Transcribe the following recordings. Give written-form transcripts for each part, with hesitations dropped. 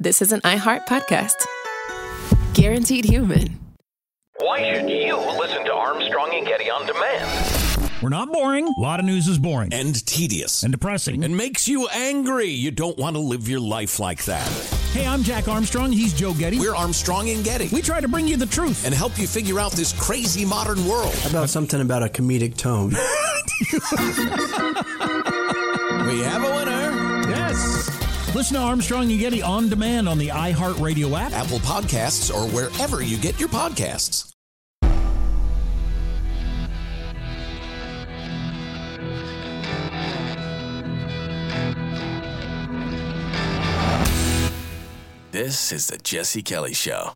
this is an iHeart podcast. Guaranteed human. Why should you listen to Armstrong and Getty on demand? We're not boring. A lot of news is boring. And tedious. And depressing. And makes you angry. You don't want to live your life like that. Hey, I'm Jack Armstrong. He's Joe Getty. We're Armstrong and Getty. We try to bring you the truth. And help you figure out this crazy modern world. How about something about a comedic tone? We have a winner. Yes. Listen to Armstrong and Getty on demand on the iHeartRadio app, Apple Podcasts, or wherever you get your podcasts. This is the Jesse Kelly Show.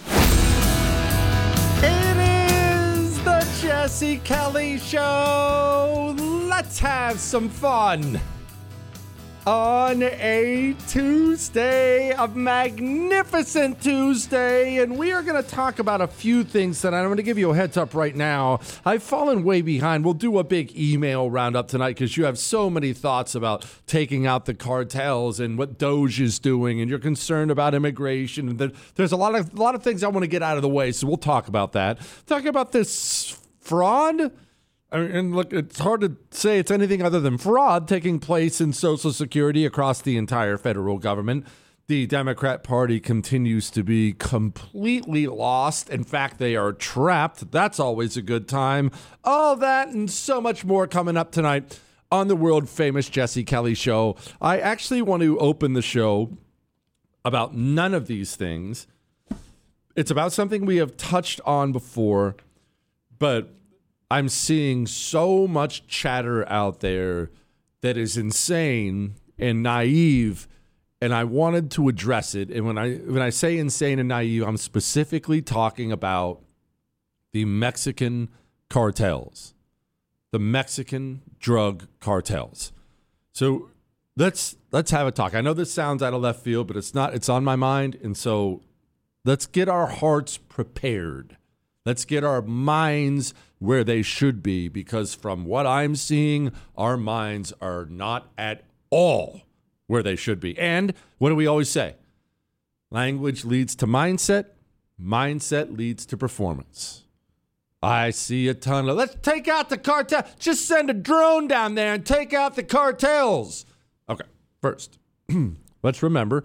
It is the Jesse Kelly Show. Let's have some fun on a Tuesday, a magnificent Tuesday, and we are going to talk about a few things tonight. I'm going to give you a heads up right now. I've fallen way behind. We'll do a big email roundup tonight because you have so many thoughts about taking out the cartels and what Doge is doing, and you're concerned about immigration. And there's a lot of things I want to get out of the way, so we'll talk about that. Talk about this fraud. And look, it's hard to say it's anything other than fraud taking place in Social Security across the entire federal government. The Democrat Party continues to be completely lost. In fact, they are trapped. That's always a good time. All that and so much more coming up tonight on the world-famous Jesse Kelly Show. I actually want to open the show about none of these things. It's about something we have touched on before, but I'm seeing so much chatter out there that is insane and naive, and I wanted to address it. And when I say insane and naive, I'm specifically talking about the Mexican cartels, the Mexican drug cartels. So let's have a talk. I know this sounds out of left field, but it's not. It's on my mind, and so let's get our hearts prepared. Let's get our minds where they should be, because from what I'm seeing, our minds are not at all where they should be. And what do we always say? Language leads to mindset. Mindset leads to performance. I see a ton of, let's take out the cartel. Just send a drone down there and take out the cartels. Okay, first, let's remember,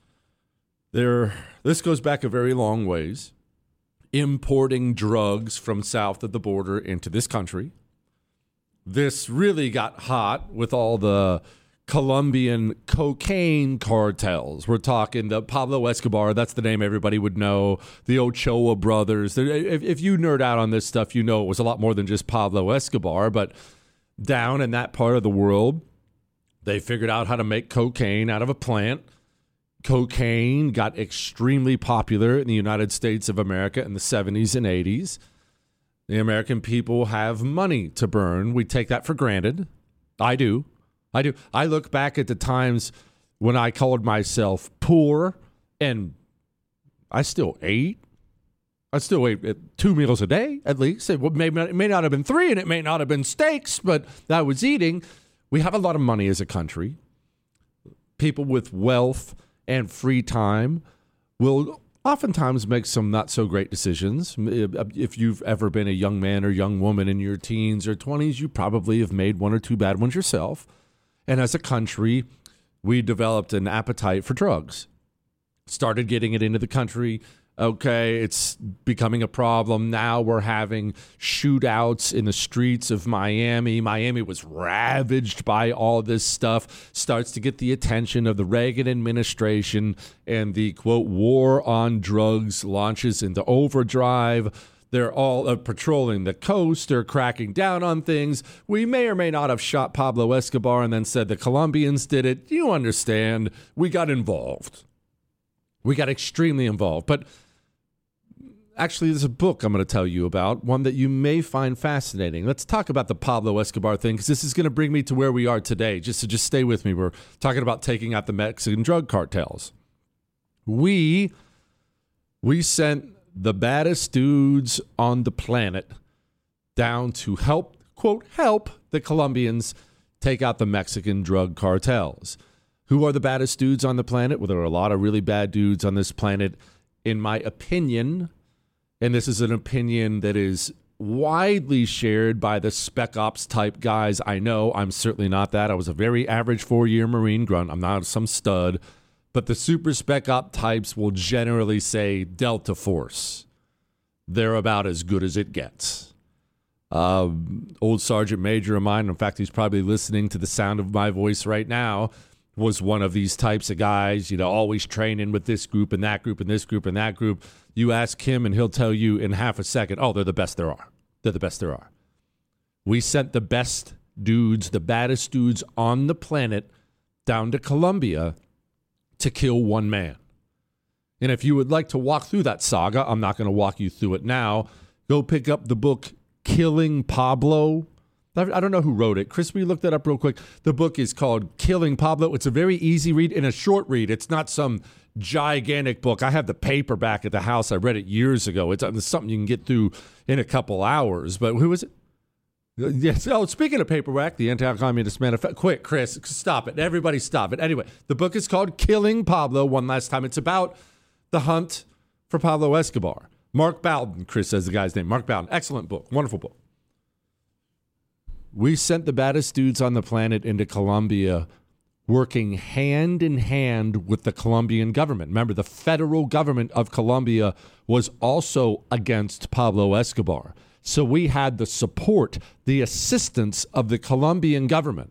this goes back a very long ways. Importing drugs from south of the border into this country. This really got hot with all the Colombian cocaine cartels. We're talking the Pablo Escobar, that's the name everybody would know, the Ochoa brothers. If you nerd out on this stuff, you know it was a lot more than just Pablo Escobar, but down in that part of the world, they figured out how to make cocaine out of a plant. Cocaine got extremely popular in the United States of America in the 70s and 80s. The American people have money to burn. We take that for granted. I do. I look back at the times when I called myself poor, and I still ate. I still ate 2 meals a day, at least. It may not have been 3, and it may not have been steaks, but I was eating. We have a lot of money as a country. People with wealth and free time will oftentimes make some not so great decisions. If you've ever been a young man or young woman in your teens or 20s, you probably have made 1 or 2 bad ones yourself. And as a country, we developed an appetite for drugs. Started getting it into the country. Okay, it's becoming a problem. Now we're having shootouts in the streets of Miami. Miami was ravaged by all this stuff. Starts to get the attention of the Reagan administration, and the, quote, war on drugs launches into overdrive. They're all patrolling the coast. They're cracking down on things. We may or may not have shot Pablo Escobar and then said the Colombians did it. You understand. We got involved. We got extremely involved. But actually, there's a book I'm going to tell you about, one that you may find fascinating. Let's talk about the Pablo Escobar thing, because this is going to bring me to where we are today. Just stay with me. We're talking about taking out the Mexican drug cartels. We sent the baddest dudes on the planet down to help, quote, help the Colombians take out the Mexican drug cartels. Who are the baddest dudes on the planet? Well, there are a lot of really bad dudes on this planet, in my opinion. And this is an opinion that is widely shared by the spec ops type guys I know. I'm certainly not that. I was a very average 4-year Marine grunt. I'm not some stud. But the super spec op types will generally say Delta Force. They're about as good as it gets. Old Sergeant Major of mine, in fact, he's probably listening to the sound of my voice right now, was one of these types of guys, always training with this group and that group and this group and that group. You ask him and he'll tell you in half a second, oh, they're the best there are. They're the best there are. We sent the best dudes, the baddest dudes on the planet down to Colombia to kill one man. And if you would like to walk through that saga, I'm not going to walk you through it now. Go pick up the book Killing Pablo. I don't know who wrote it. Chris, we looked that up real quick. The book is called Killing Pablo. It's a very easy read and a short read. It's not some gigantic book. I have the paperback at the house. I read it years ago. It's something you can get through in a couple hours. But who is it? Yes. Oh, speaking of paperback, the Anti-Communist Manifesto. Quick, Chris, stop it. Everybody stop it. Anyway, the book is called Killing Pablo. One last time. It's about the hunt for Pablo Escobar. Mark Bowden, Chris says the guy's name. Mark Bowden. Excellent book. Wonderful book. We sent the baddest dudes on the planet into Colombia working hand in hand with the Colombian government. Remember, the federal government of Colombia was also against Pablo Escobar. So we had the support, the assistance of the Colombian government.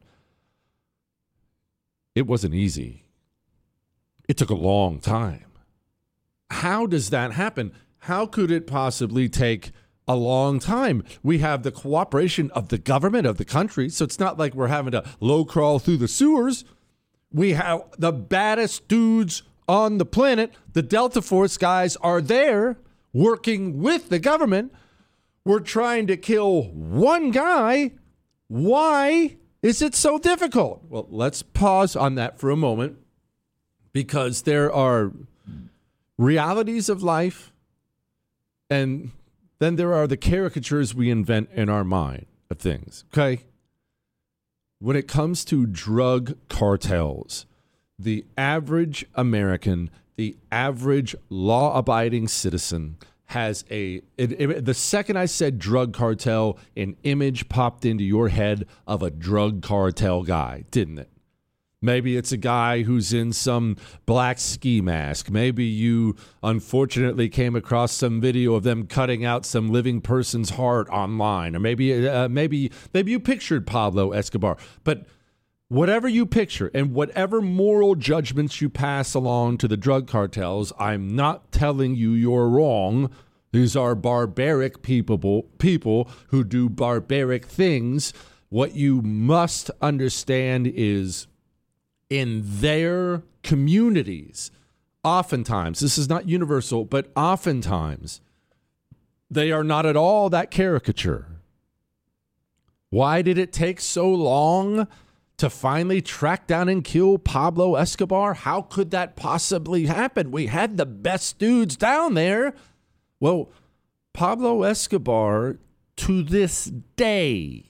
It wasn't easy. It took a long time. How does that happen? How could it possibly take a long time? We have the cooperation of the government of the country, so it's not like we're having to low crawl through the sewers. We have the baddest dudes on the planet. The Delta Force guys are there working with the government. We're trying to kill one guy. Why is it so difficult? Well, let's pause on that for a moment, because there are realities of life, and then there are the caricatures we invent in our mind of things, okay? When it comes to drug cartels, the average American, the average law-abiding citizen has the second I said drug cartel, an image popped into your head of a drug cartel guy, didn't it? Maybe it's a guy who's in some black ski mask. Maybe you unfortunately came across some video of them cutting out some living person's heart online. Or maybe you pictured Pablo Escobar. But whatever you picture and whatever moral judgments you pass along to the drug cartels, I'm not telling you you're wrong. These are barbaric people who do barbaric things. What you must understand is, in their communities, oftentimes, this is not universal, but oftentimes, they are not at all that caricature. Why did it take so long to finally track down and kill Pablo Escobar? How could that possibly happen? We had the best dudes down there. Well, Pablo Escobar, to this day,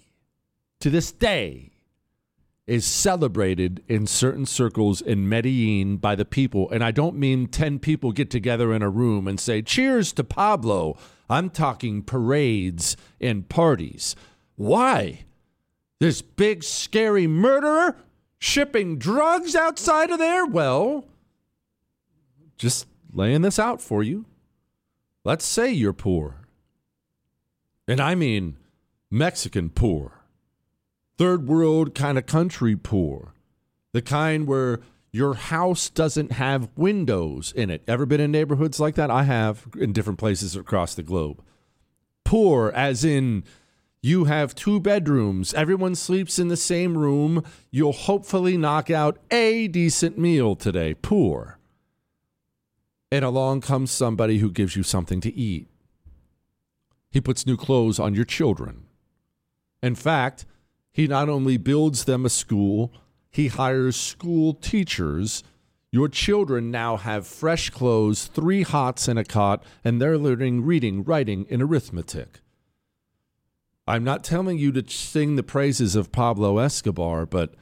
is celebrated in certain circles in Medellin by the people. And I don't mean 10 people get together in a room and say, cheers to Pablo. I'm talking parades and parties. Why? This big, scary murderer shipping drugs outside of there? Well, just laying this out for you. Let's say you're poor. And I mean Mexican poor. Third world kind of country poor. The kind where your house doesn't have windows in it. Ever been in neighborhoods like that? I have, in different places across the globe. Poor as in you have 2 bedrooms. Everyone sleeps in the same room. You'll hopefully knock out a decent meal today. Poor. And along comes somebody who gives you something to eat. He puts new clothes on your children. In fact, he not only builds them a school, he hires school teachers. Your children now have fresh clothes, 3 hots and a cot, and they're learning reading, writing, and arithmetic. I'm not telling you to sing the praises of Pablo Escobar, but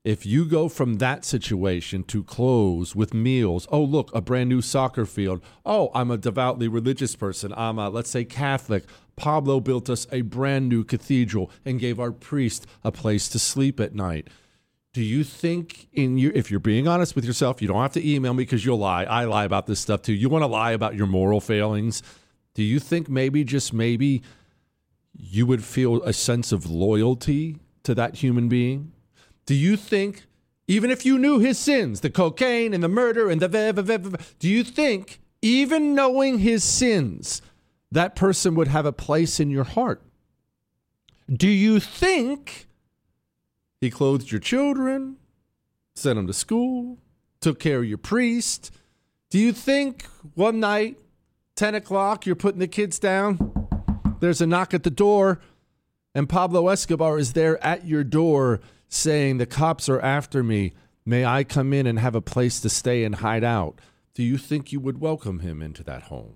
If you go from that situation to clothes with meals, oh, look, a brand new soccer field. Oh, I'm a devoutly religious person. I'm a, let's say, Catholic. Pablo built us a brand new cathedral and gave our priest a place to sleep at night. Do you think if you're being honest with yourself, you don't have to email me because you'll lie. I lie about this stuff too. You want to lie about your moral failings. Do you think maybe, just maybe, you would feel a sense of loyalty to that human being? Do you think, even if you knew his sins, the cocaine and the murder and do you think, even knowing his sins, that person would have a place in your heart? Do you think he clothed your children, sent them to school, took care of your priest? Do you think one night, 10 o'clock, you're putting the kids down, there's a knock at the door, and Pablo Escobar is there at your door saying, the cops are after me. May I come in and have a place to stay and hide out? Do you think you would welcome him into that home?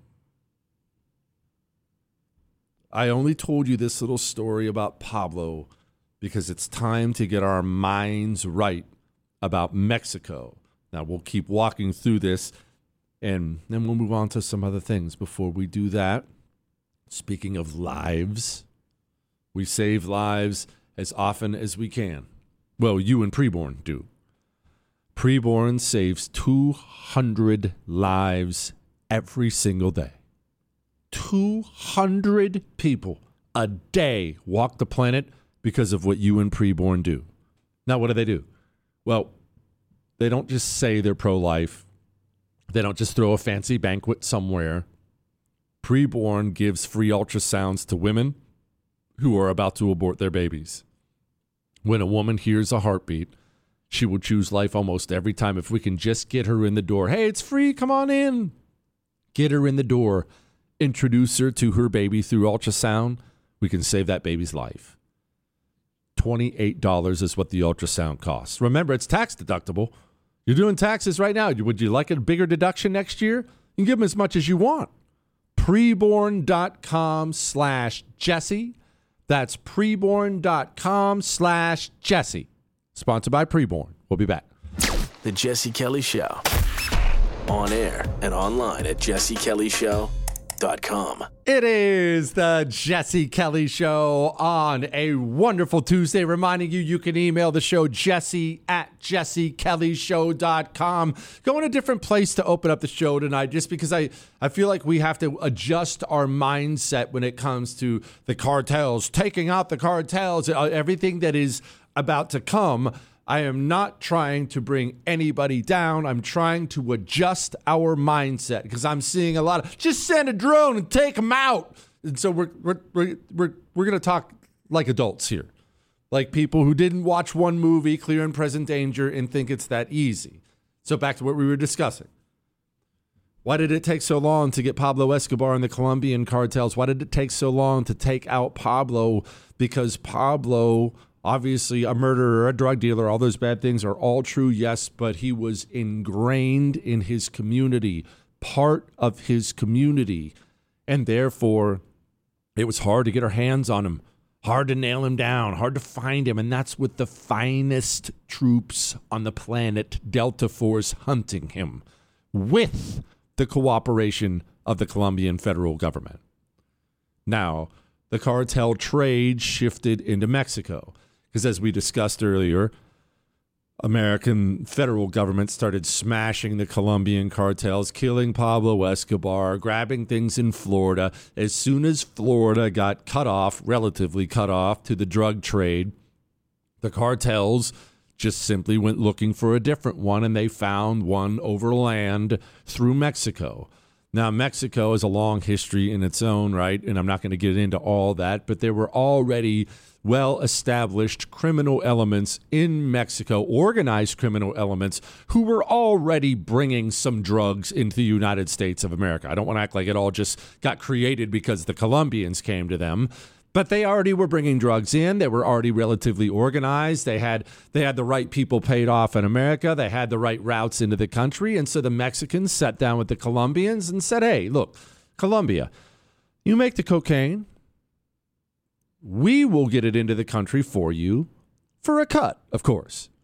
I only told you this little story about Pablo because it's time to get our minds right about Mexico. Now, we'll keep walking through this, and then we'll move on to some other things. Before we do that, speaking of lives, we save lives as often as we can. Well, you and Preborn do. Preborn saves 200 lives every single day. 200 people a day walk the planet because of what you and Preborn do. Now, what do? Well, they don't just say they're pro-life. They don't just throw a fancy banquet somewhere. Preborn gives free ultrasounds to women who are about to abort their babies. When a woman hears a heartbeat, she will choose life almost every time. If we can just get her in the door, hey, it's free, come on in. Get her in the door, introduce her to her baby through ultrasound, we can save that baby's life. $28 is what the ultrasound costs. Remember, it's tax deductible. You're doing taxes right now. Would you like a bigger deduction next year? You can give them as much as you want. Preborn.com/Jesse. That's preborn.com/Jesse. Sponsored by Preborn. We'll be back. The Jesse Kelly Show. On air and online at jessekellyshow.com. It is the Jesse Kelly Show on a wonderful Tuesday, reminding you can email the show jesse@jessekellyshow.com. Go in a different place to open up the show tonight, just because I feel like we have to adjust our mindset when it comes to the cartels, taking out the cartels, everything that is about to come. I am not trying to bring anybody down. I'm trying to adjust our mindset because I'm seeing a lot of just send a drone and take them out. And so we're going to talk like adults here, like people who didn't watch one movie, Clear and Present Danger, and think it's that easy. So back to what we were discussing. Why did it take so long to get Pablo Escobar and the Colombian cartels? Why did it take so long to take out Pablo? Because Pablo, obviously a murderer, a drug dealer, all those bad things are all true, yes, but he was ingrained in his community, part of his community, and therefore it was hard to get our hands on him, hard to nail him down, hard to find him, and that's with the finest troops on the planet, Delta Force, hunting him with the cooperation of the Colombian federal government. Now, the cartel trade shifted into Mexico. Because as we discussed earlier, American federal government started smashing the Colombian cartels, killing Pablo Escobar, grabbing things in Florida. As soon as Florida got cut off, relatively cut off to the drug trade, the cartels just simply went looking for a different one, and they found one overland through Mexico. Now, Mexico has a long history in its own right, and I'm not going to get into all that, but there were already well-established criminal elements in Mexico, organized criminal elements, who were already bringing some drugs into the United States of America. I don't want to act like it all just got created because the Colombians came to them, but they already were bringing drugs in. They were already relatively organized. They had the right people paid off in America. They had the right routes into the country, and so the Mexicans sat down with the Colombians and said, hey, look, Colombia, you make the cocaine. We will get it into the country for you for a cut, of course.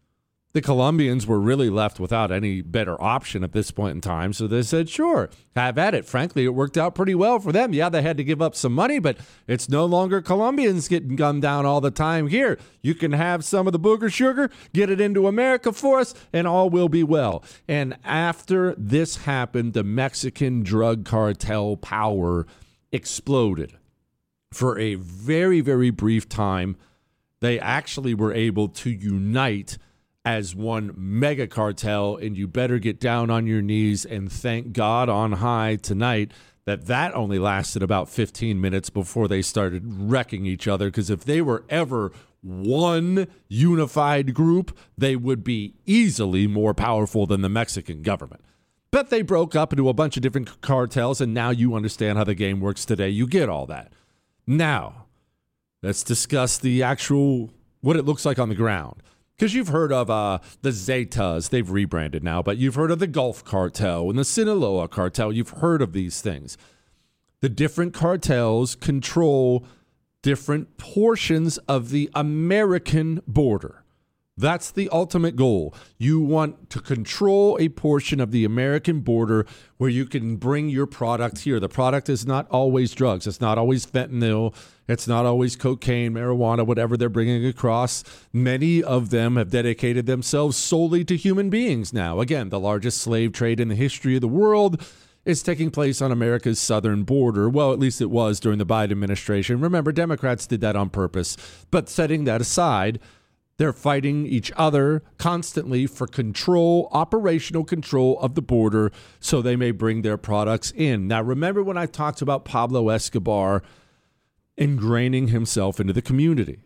The Colombians were really left without any better option at this point in time, so they said, sure, have at it. Frankly, it worked out pretty well for them. Yeah, they had to give up some money, but it's no longer Colombians getting gunned down all the time. Here, you can have some of the booger sugar, get it into America for us, and all will be well. And after this happened, the Mexican drug cartel power exploded. For a very, very brief time, they actually were able to unite as one mega cartel, and you better get down on your knees and thank God on high tonight that only lasted about 15 minutes before they started wrecking each other, because if they were ever one unified group, they would be easily more powerful than the Mexican government. But they broke up into a bunch of different cartels, and now you understand how the game works today. You get all that. Now, let's discuss the actual, what it looks like on the ground. Because you've heard of the Zetas, they've rebranded now, but you've heard of the Gulf Cartel and the Sinaloa Cartel. You've heard of these things. The different cartels control different portions of the American border. That's the ultimate goal. You want to control a portion of the American border where you can bring your product here. The product is not always drugs. It's not always fentanyl. It's not always cocaine, marijuana, whatever they're bringing across. Many of them have dedicated themselves solely to human beings now. Again, the largest slave trade in the history of the world is taking place on America's southern border. Well, at least it was during the Biden administration. Remember, Democrats did that on purpose. But setting that aside, they're fighting each other constantly for control, operational control of the border, so they may bring their products in. Now, remember when I talked about Pablo Escobar ingraining himself into the community?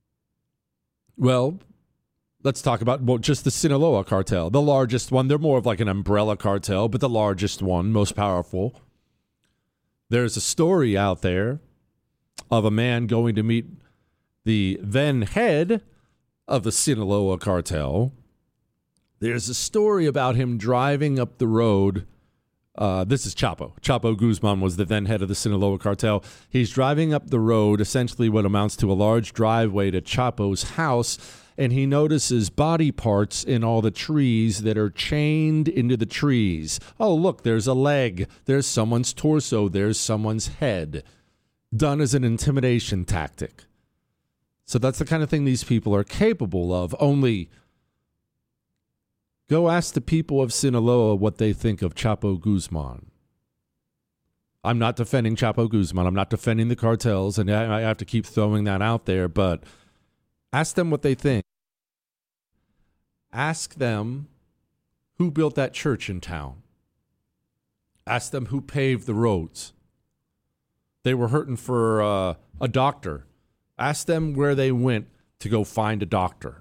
Well, let's talk about just the Sinaloa cartel, the largest one. They're more of like an umbrella cartel, but the largest one, most powerful. There's a story out there of a man going to meet the then head of the Sinaloa cartel. There's a story about him driving up the road. This is Chapo. Chapo Guzman was the then head of the Sinaloa cartel. He's driving up the road, essentially what amounts to a large driveway to Chapo's house, and he notices body parts in all the trees that are chained into the trees. Oh, look, there's a leg. There's someone's torso. There's someone's head. Done as an intimidation tactic. So that's the kind of thing these people are capable of. Only go ask the people of Sinaloa what they think of Chapo Guzman. I'm not defending Chapo Guzman. I'm not defending the cartels, and I have to keep throwing that out there, but ask them what they think. Ask them who built that church in town. Ask them who paved the roads. They were hurting for a doctor. Ask them where they went to go find a doctor.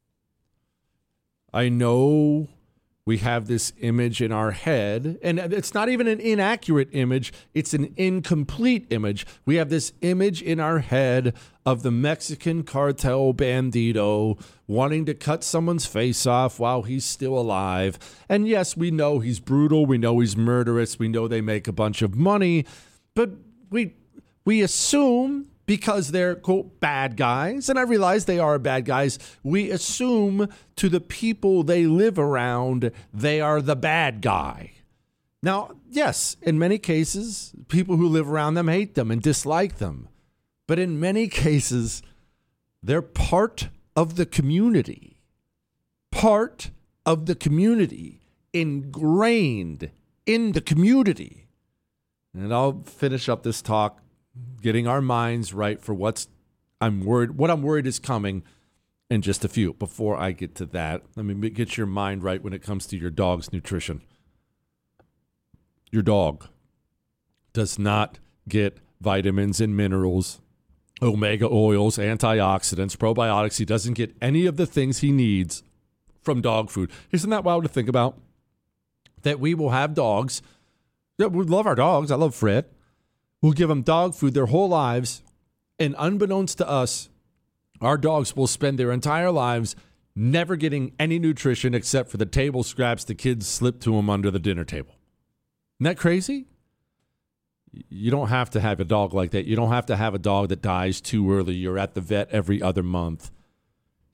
I know we have this image in our head, and it's not even an inaccurate image. It's an incomplete image. We have this image in our head of the Mexican cartel bandito wanting to cut someone's face off while he's still alive. And yes, we know he's brutal. We know he's murderous. We know they make a bunch of money. But we assume, because they're, quote, bad guys, and I realize they are bad guys, we assume to the people they live around, they are the bad guy. Now, yes, in many cases, people who live around them hate them and dislike them. But in many cases, they're part of the community. Part of the community, ingrained in the community. And I'll finish up this talk getting our minds right for what I'm worried is coming in just a few. Before I get to that, let me get your mind right when it comes to your dog's nutrition. Your dog does not get vitamins and minerals, omega oils, antioxidants, probiotics. He doesn't get any of the things he needs from dog food. Isn't that wild to think about? That we will have dogs. Yeah, we love our dogs. I love Fred. We'll give them dog food their whole lives, and unbeknownst to us, our dogs will spend their entire lives never getting any nutrition except for the table scraps the kids slip to them under the dinner table. Isn't that crazy? You don't have to have a dog like that. You don't have to have a dog that dies too early. You're at the vet every other month.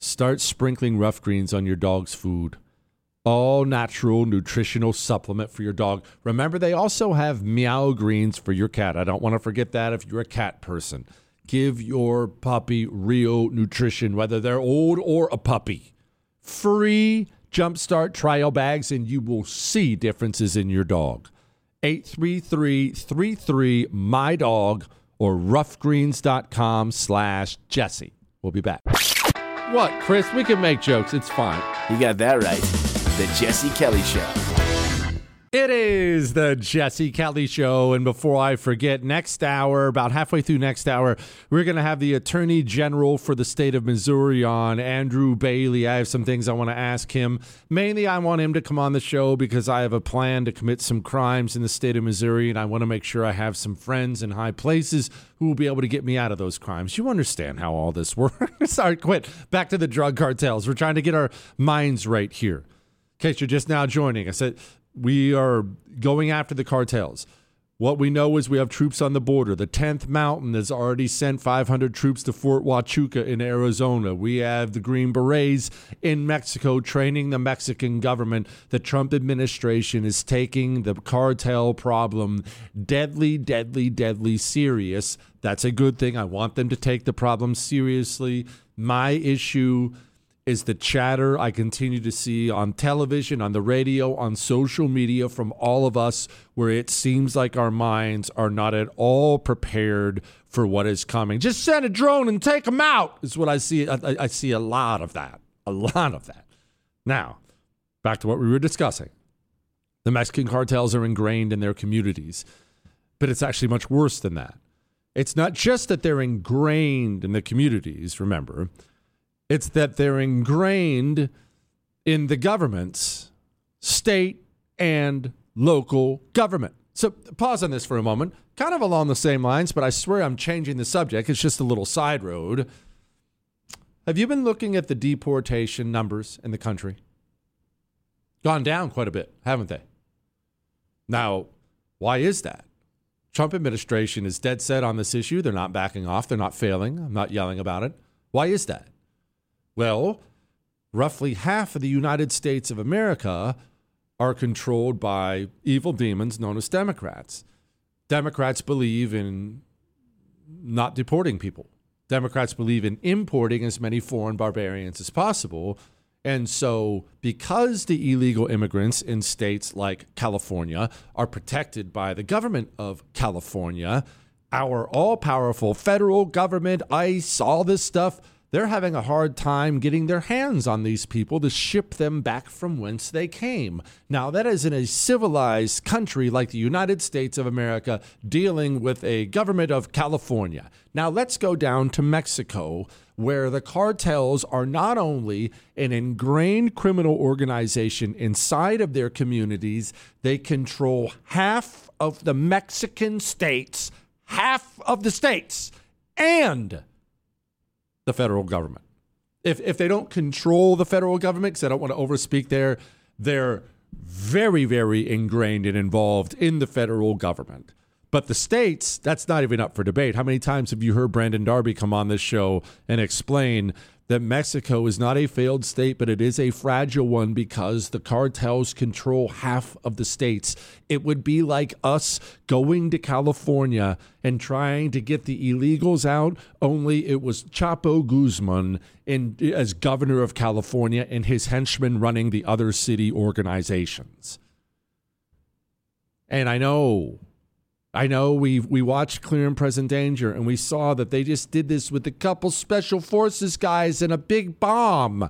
start sprinkling Rough Greens on your dog's food. All natural nutritional supplement for your dog. Remember, they also have Meow Greens for your cat. I don't want to forget that if you're a cat person. Give your puppy real nutrition, whether they're old or a puppy. Free Jumpstart trial bags, and you will see differences in your dog. 833-33-MY-DOG or roughgreens.com/Jesse. We'll be back. What, Chris? We can make jokes. It's fine. You got that right. The Jesse Kelly Show. It is the Jesse Kelly Show, and before I forget, next hour, about halfway through next hour, we're going to have the Attorney General for the state of Missouri on, Andrew Bailey. I have some things I want to ask him. Mainly, I want him to come on the show because I have a plan to commit some crimes in the state of Missouri, and I want to make sure I have some friends in high places who will be able to get me out of those crimes. You understand how all this works. Sorry, quit. Back to the drug cartels. We're trying to get our minds right here. In case you're just now joining, I said we are going after the cartels. What we know is we have troops on the border. The 10th Mountain has already sent 500 troops to Fort Huachuca in Arizona. We have the Green Berets in Mexico training the Mexican government. The Trump administration is taking the cartel problem deadly, deadly, deadly serious. That's a good thing. I want them to take the problem seriously. My issue is the chatter I continue to see on television, on the radio, on social media from all of us, where it seems like our minds are not at all prepared for what is coming. Just send a drone and take them out is what I see. I see a lot of that. A lot of that. Now, back to what we were discussing. The Mexican cartels are ingrained in their communities, but it's actually much worse than that. It's not just that they're ingrained in the communities, remember. It's that they're ingrained in the government's state and local government. So pause on this for a moment, kind of along the same lines, but I swear I'm changing the subject. It's just a little side road. Have you been looking at the deportation numbers in the country? Gone down quite a bit, haven't they? Now, why is that? Trump administration is dead set on this issue. They're not backing off. They're not failing. I'm not yelling about it. Why is that? Well, roughly half of the United States of America are controlled by evil demons known as Democrats. Democrats believe in not deporting people. Democrats believe in importing as many foreign barbarians as possible. And so because the illegal immigrants in states like California are protected by the government of California, our all-powerful federal government, ICE, all this stuff, they're having a hard time getting their hands on these people to ship them back from whence they came. Now, that is in a civilized country like the United States of America dealing with a government of California. Now, let's go down to Mexico, where the cartels are not only an ingrained criminal organization inside of their communities, they control half of the Mexican states, half of the states, and the federal government. If they don't control the federal government, because I don't want to overspeak there, they're very, very ingrained and involved in the federal government. But the states, that's not even up for debate. How many times have you heard Brandon Darby come on this show and explain that Mexico is not a failed state, but it is a fragile one because the cartels control half of the states? It would be like us going to California and trying to get the illegals out, only it was Chapo Guzman as governor of California and his henchmen running the other city organizations. And I know we watched Clear and Present Danger, and we saw that they just did this with a couple special forces guys and a big bomb.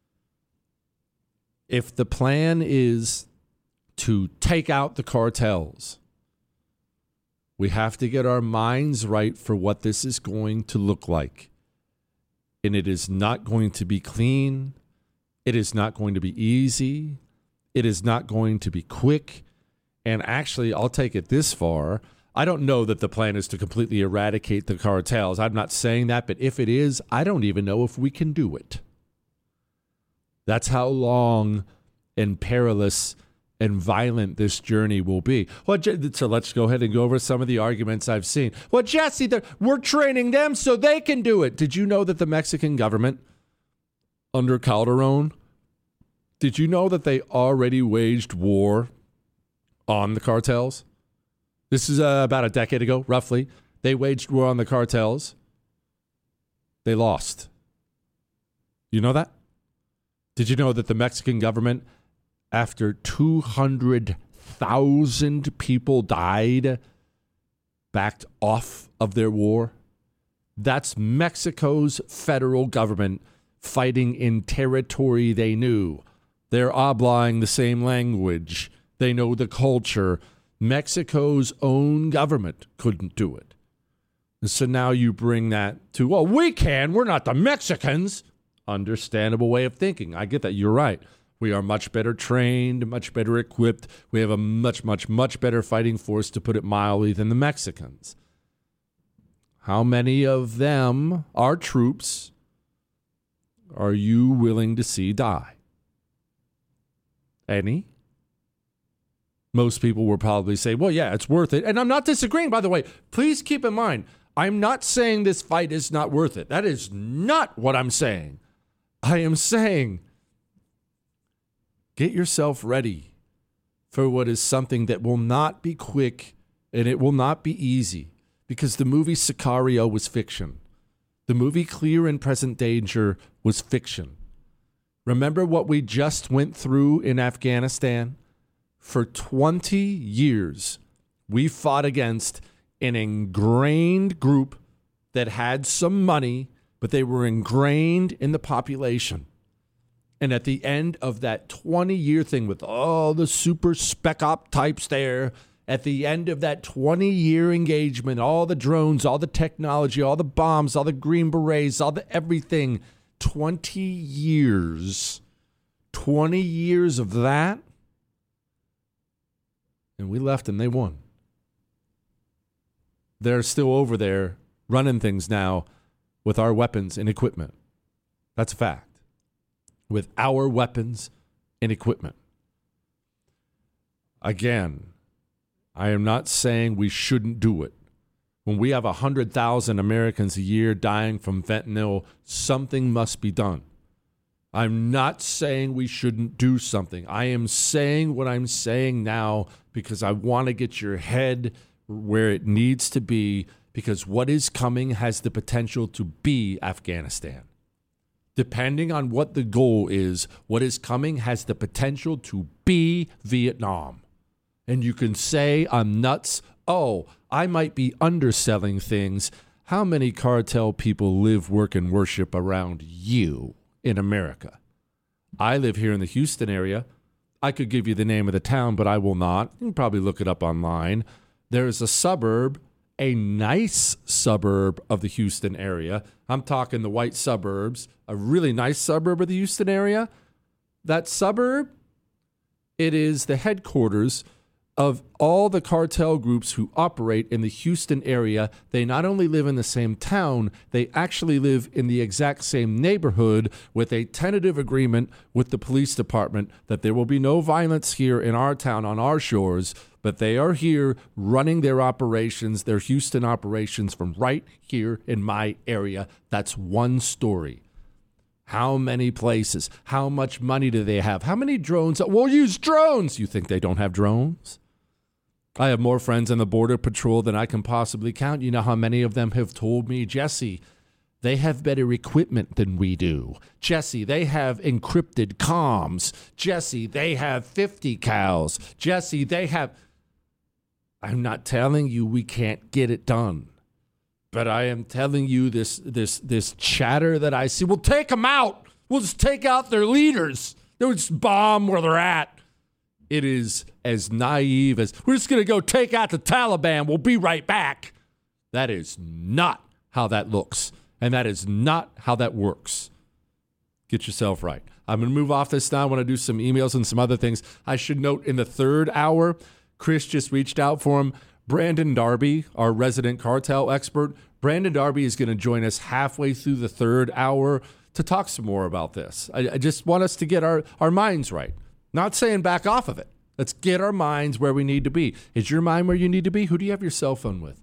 If the plan is to take out the cartels, we have to get our minds right for what this is going to look like. And it is not going to be clean. It is not going to be easy. It is not going to be quick. And actually, I'll take it this far. I don't know that the plan is to completely eradicate the cartels. I'm not saying that, but if it is, I don't even know if we can do it. That's how long and perilous and violent this journey will be. Well, so let's go ahead and go over some of the arguments I've seen. Well, Jesse, we're training them so they can do it. Did you know that the Mexican government under Calderon. Did you know that they already waged war on the cartels? This is about a decade ago, roughly. They waged war on the cartels. They lost. You know that? Did you know that the Mexican government, after 200,000 people died, backed off of their war? That's Mexico's federal government fighting in territory they knew. They're oblying the same language. They know the culture. Mexico's own government couldn't do it. And so now you bring that to, well, we can. We're not the Mexicans. Understandable way of thinking. I get that. You're right. We are much better trained, much better equipped. We have a much, much, much better fighting force, to put it mildly, than the Mexicans. How many of them, our troops, are you willing to see die? Any? Most people will probably say, well, yeah, it's worth it. And I'm not disagreeing, by the way. Please keep in mind, I'm not saying this fight is not worth it. That is not what I'm saying. I am saying, get yourself ready for what is something that will not be quick and it will not be easy, because the movie Sicario was fiction. The movie Clear and Present Danger was fiction. Remember what we just went through in Afghanistan? For 20 years, we fought against an ingrained group that had some money, but they were ingrained in the population. And at the end of that 20-year thing with all the super spec op types there, at the end of that 20-year engagement, all the drones, all the technology, all the bombs, all the Green Berets, all the everything, 20 years of that, and we left and they won. They're still over there running things now with our weapons and equipment. That's a fact. With our weapons and equipment. Again, I am not saying we shouldn't do it. When we have 100,000 Americans a year dying from fentanyl, something must be done. I'm not saying we shouldn't do something. I am saying what I'm saying now because I want to get your head where it needs to be, because what is coming has the potential to be Afghanistan. Depending on what the goal is, what is coming has the potential to be Vietnam. And you can say I'm nuts. Oh, I might be underselling things. How many cartel people live, work, and worship around you in America? I live here in the Houston area. I could give you the name of the town, but I will not. You can probably look it up online. There's a suburb, a nice suburb of the Houston area. I'm talking the white suburbs, a really nice suburb of the Houston area. That suburb, it is the headquarters of all the cartel groups who operate in the Houston area. They not only live in the same town, they actually live in the exact same neighborhood with a tentative agreement with the police department that there will be no violence here in our town on our shores, but they are here running their operations, their Houston operations, from right here in my area. That's one story. How many places? How much money do they have? How many drones? We'll use drones. You think they don't have drones? I have more friends in the Border Patrol than I can possibly count. You know how many of them have told me, Jesse, they have better equipment than we do. Jesse, they have encrypted comms. Jesse, they have 50 cals. Jesse, they have... I'm not telling you we can't get it done, but I am telling you this chatter that I see. We'll take them out. We'll just take out their leaders. They'll just bomb where they're at. It is as naive as, we're just going to go take out the Taliban. We'll be right back. That is not how that looks, and that is not how that works. Get yourself right. I'm going to move off this now. I want to do some emails and some other things. I should note in the third hour, Chris just reached out for him. Brandon Darby, our resident cartel expert, Brandon Darby is going to join us halfway through the third hour to talk some more about this. I just want us to get our minds right. Not saying back off of it. Let's get our minds where we need to be. Is your mind where you need to be? Who do you have your cell phone with?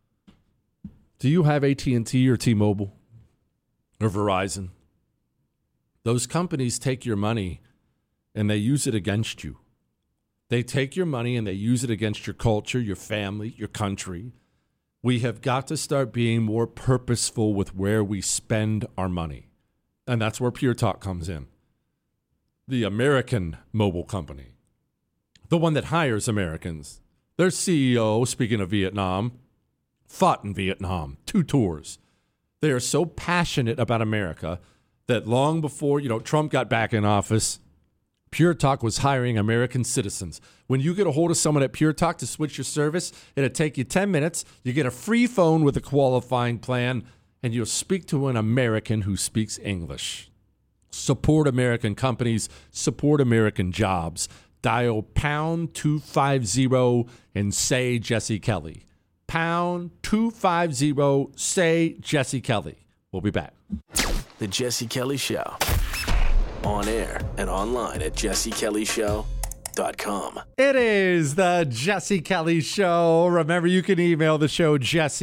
Do you have AT&T or T-Mobile or Verizon? Those companies take your money and they use it against you. They take your money and they use it against your culture, your family, your country. We have got to start being more purposeful with where we spend our money. And that's where Pure Talk comes in. The American mobile company, the one that hires Americans. Their CEO, speaking of Vietnam, fought in Vietnam, 2 tours. They are so passionate about America that long before, Trump got back in office, Pure Talk was hiring American citizens. When you get a hold of someone at Pure Talk to switch your service, it'll take you 10 minutes. You get a free phone with a qualifying plan, and you'll speak to an American who speaks English. Support American companies. Support American jobs. Dial pound 250 and say Jesse Kelly. Pound 250, say Jesse Kelly. We'll be back. The Jesse Kelly Show. On air and online at jessekellyshow.com. It is the Jesse Kelly Show. Remember, you can email the show,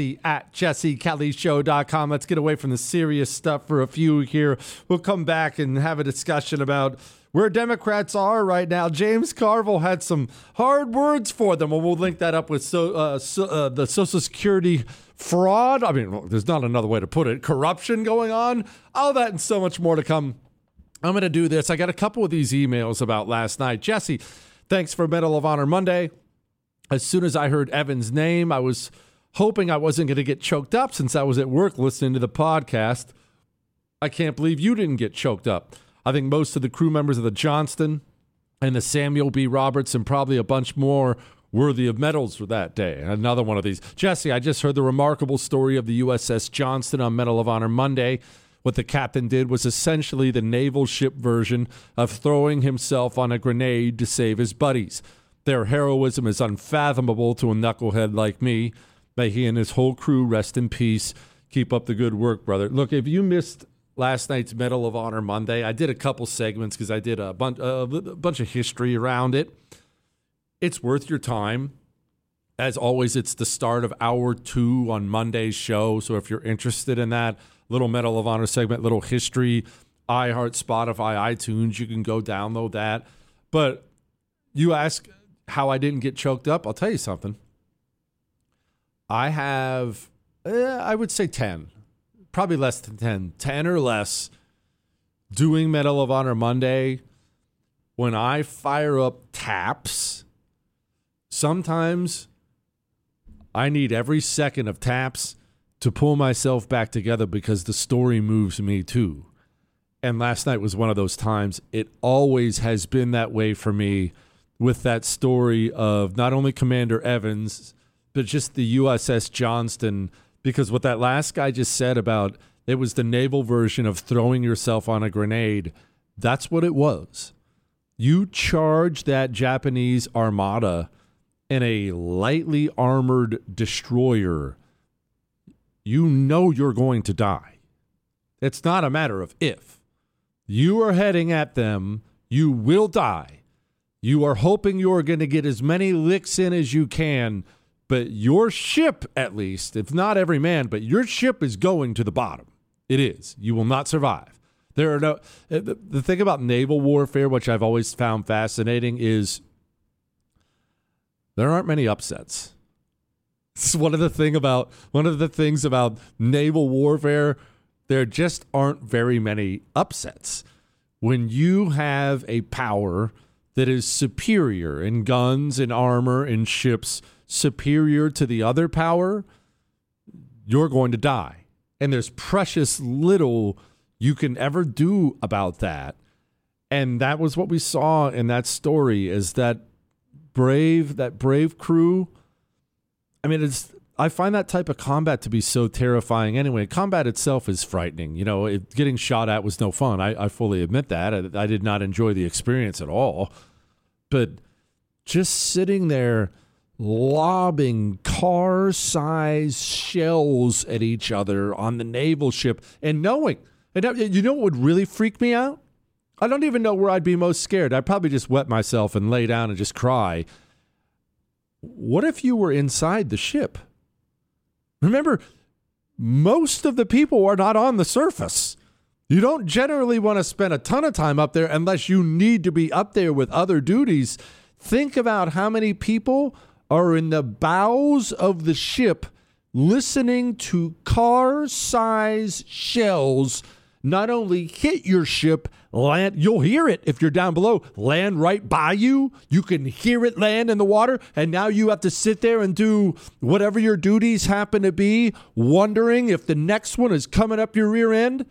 jesse@jessekellyshow.com. Let's get away from the serious stuff for a few here. We'll come back and have a discussion about where Democrats are right now. James Carville had some hard words for them, and we'll link that up with the Social Security fraud. I mean, there's not another way to put it. Corruption going on. All that and so much more to come. I'm going to do this. I got a couple of these emails about last night. Jesse, thanks for Medal of Honor Monday. As soon as I heard Evan's name, I was hoping I wasn't going to get choked up since I was at work listening to the podcast. I can't believe you didn't get choked up. I think most of the crew members of the Johnston and the Samuel B. Roberts and probably a bunch more worthy of medals for that day. Another one of these. Jesse, I just heard the remarkable story of the USS Johnston on Medal of Honor Monday. What the captain did was essentially the naval ship version of throwing himself on a grenade to save his buddies. Their heroism is unfathomable to a knucklehead like me. May he and his whole crew rest in peace. Keep up the good work, brother. Look, if you missed last night's Medal of Honor Monday, I did a couple segments because I did a bunch of history around it. It's worth your time. As always, it's the start of hour 2 on Monday's show. So if you're interested in that, little Medal of Honor segment, little history, iHeart, Spotify, iTunes, you can go download that. But you ask how I didn't get choked up. I'll tell you something. I have, I would say 10, probably less than 10 or less doing Medal of Honor Monday. When I fire up taps, sometimes I need every second of taps to pull myself back together because the story moves me too. And last night was one of those times. It always has been that way for me with that story of not only Commander Evans, but just the USS Johnston, because what that last guy just said about it was the naval version of throwing yourself on a grenade, that's what it was. You charge that Japanese armada in a lightly armored destroyer, you know you're going to die. It's not a matter of if. You are heading at them, you will die. You are hoping you're going to get as many licks in as you can, but your ship, at least, if not every man, but your ship is going to the bottom. It is. You will not survive. There are no. The thing about naval warfare, which I've always found fascinating, is there aren't many upsets. It's one of the things about naval warfare. There just aren't very many upsets. When you have a power that is superior in guns, in armor, in ships, superior to the other power, you're going to die. And there's precious little you can ever do about that. And that was what we saw in that story, is that brave crew. I mean, I find that type of combat to be so terrifying anyway. Combat itself is frightening. You know, getting shot at was no fun. I fully admit that. I did not enjoy the experience at all. But just sitting there lobbing car-sized shells at each other on the naval ship and knowing, and you know what would really freak me out? I don't even know where I'd be most scared. I'd probably just wet myself and lay down and just cry. What if you were inside the ship? Remember, most of the people are not on the surface. You don't generally want to spend a ton of time up there unless you need to be up there with other duties. Think about how many people are in the bows of the ship listening to car-sized shells not only hit your ship, land, you'll hear it if you're down below, land right by you. You can hear it land in the water, and now you have to sit there and do whatever your duties happen to be, wondering if the next one is coming up your rear end.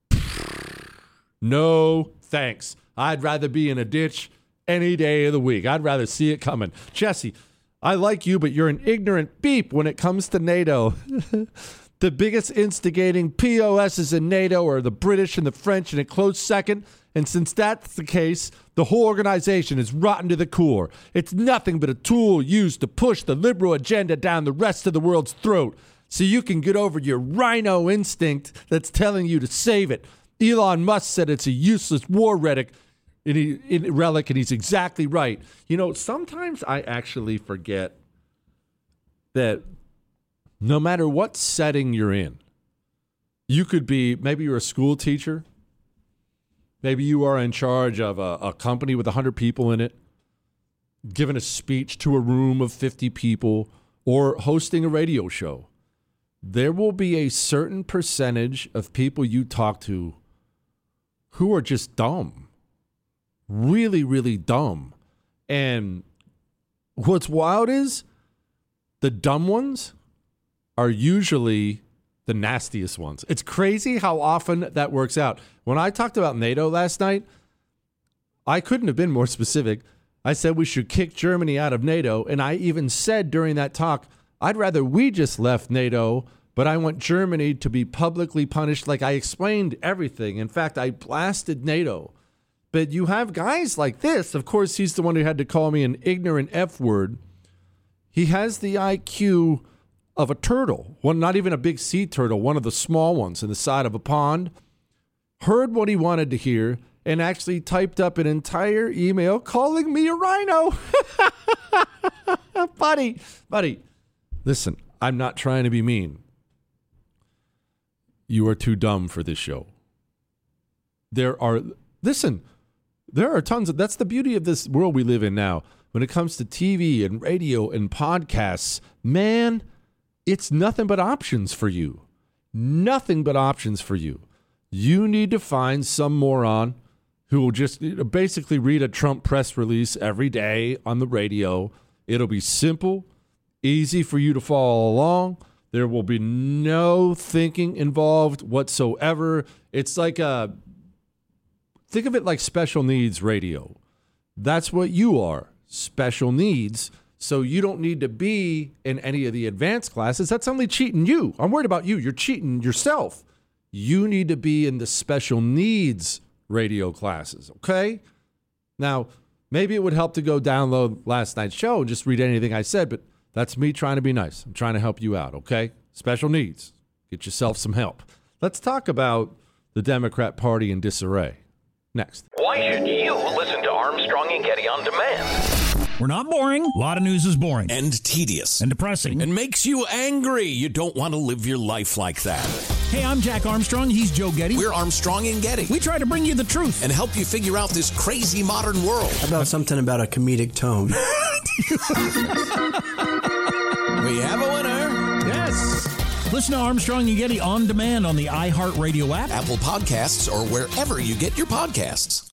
No, thanks. I'd rather be in a ditch any day of the week. I'd rather see it coming. Jesse, I like you, but you're an ignorant beep when it comes to NATO. The biggest instigating POSs in NATO are the British and the French in a close second. And since that's the case, the whole organization is rotten to the core. It's nothing but a tool used to push the liberal agenda down the rest of the world's throat so you can get over your rhino instinct that's telling you to save it. Elon Musk said it's a useless war relic, and he's exactly right. You know, sometimes I actually forget that no matter what setting you're in, you could be, maybe you're a school teacher, maybe you are in charge of a company with 100 people in it, giving a speech to a room of 50 people, or hosting a radio show. There will be a certain percentage of people you talk to who are just dumb. Really, really dumb. And what's wild is the dumb ones are usually the nastiest ones. It's crazy how often that works out. When I talked about NATO last night, I couldn't have been more specific. I said we should kick Germany out of NATO, and I even said during that talk, I'd rather we just left NATO, but I want Germany to be publicly punished. Like, I explained everything. In fact, I blasted NATO. But you have guys like this. Of course, he's the one who had to call me an ignorant F word. He has the IQ of a turtle, one, not even a big sea turtle, one of the small ones in the side of a pond, heard what he wanted to hear, and actually typed up an entire email calling me a rhino. Buddy, listen, I'm not trying to be mean. You are too dumb for this show. There are tons of, that's the beauty of this world we live in now. When it comes to TV and radio and podcasts, man, it's nothing but options for you. Nothing but options for you. You need to find some moron who will just basically read a Trump press release every day on the radio. It'll be simple, easy for you to follow along. There will be no thinking involved whatsoever. It's like think of it like special needs radio. That's what you are, special needs. So you don't need to be in any of the advanced classes. That's only cheating you. I'm worried about you. You're cheating yourself. You need to be in the special needs radio classes, okay? Now, maybe it would help to go download last night's show and just read anything I said, but that's me trying to be nice. I'm trying to help you out, okay? Special needs. Get yourself some help. Let's talk about the Democrat Party in disarray. Next. Why should you listen to Armstrong and Getty on demand? We're not boring. A lot of news is boring. And tedious. And depressing. And makes you angry. You don't want to live your life like that. Hey, I'm Jack Armstrong. He's Joe Getty. We're Armstrong and Getty. We try to bring you the truth. And help you figure out this crazy modern world. How about something about a comedic tone? We have a winner. Yes. Listen to Armstrong and Getty on demand on the iHeartRadio app, Apple Podcasts, or wherever you get your podcasts.